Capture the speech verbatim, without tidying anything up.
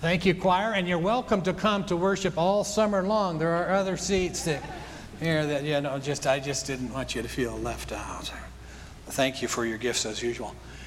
Thank you, choir, and you're welcome to come to worship all summer long. There are other seats that here that, you know, just I just didn't want you to feel left out. Thank you for your gifts as usual.